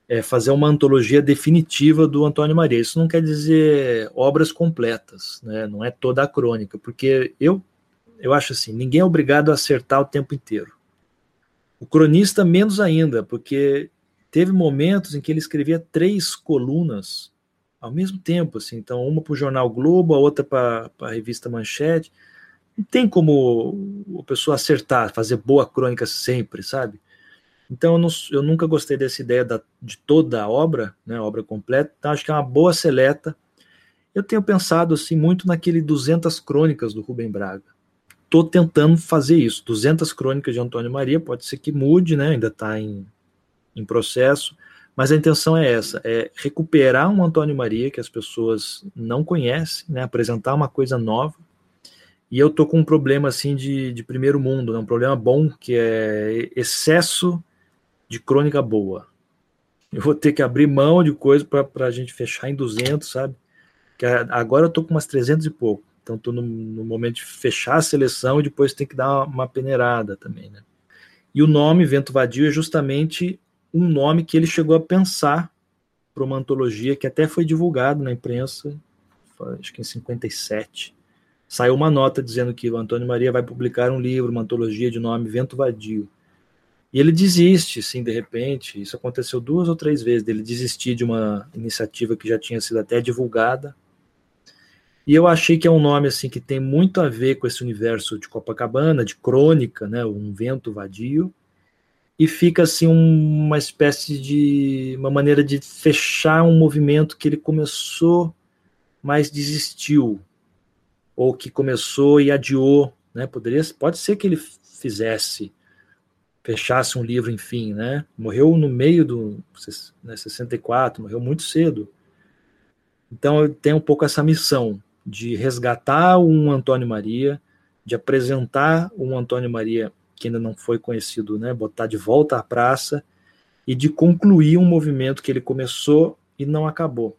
fazer uma antologia definitiva do Antônio Maria. Isso não quer dizer obras completas, né? Não é toda a crônica, porque eu acho assim, ninguém é obrigado a acertar o tempo inteiro. O cronista menos ainda, porque teve momentos em que ele escrevia 3 colunas ao mesmo tempo, assim, então uma para o Jornal Globo, a outra para a revista Manchete. Não tem como a pessoa acertar, fazer boa crônica sempre, sabe? Então eu nunca gostei dessa ideia de toda a obra, né, a obra completa, então acho que é uma boa seleta. Eu tenho pensado assim, muito naquele 200 crônicas do Rubem Braga. Estou tentando fazer isso, 200 crônicas de Antônio Maria, pode ser que mude, né, ainda está em processo, mas a intenção é essa, é recuperar um Antônio Maria que as pessoas não conhecem, né, apresentar uma coisa nova. E eu tô com um problema assim de primeiro mundo, né, um problema bom, que é excesso de crônica boa. Eu vou ter que abrir mão de coisa para a gente fechar em 200, sabe? Que agora eu tô com umas 300 e pouco. Então tô no momento de fechar a seleção e depois tem que dar uma peneirada também, né? E o nome Vento Vadio é justamente um nome que ele chegou a pensar para uma antologia que até foi divulgado na imprensa, acho que em 57. Saiu uma nota dizendo que o Antônio Maria vai publicar um livro, uma antologia de nome Vento Vadio. E ele desiste, sim, de repente. Isso aconteceu 2 ou 3 vezes, dele desistir de uma iniciativa que já tinha sido até divulgada. E eu achei que é um nome assim que tem muito a ver com esse universo de Copacabana, de crônica, né, um vento vadio, e fica assim uma espécie de uma maneira de fechar um movimento que ele começou, mas desistiu, ou que começou e adiou, né? Pode ser que ele fechasse um livro, enfim, né? Morreu no meio do, né, 64, morreu muito cedo. Então eu tenho um pouco essa missão de resgatar um Antônio Maria, de apresentar um Antônio Maria que ainda não foi conhecido, né? Botar de volta à praça e de concluir um movimento que ele começou e não acabou.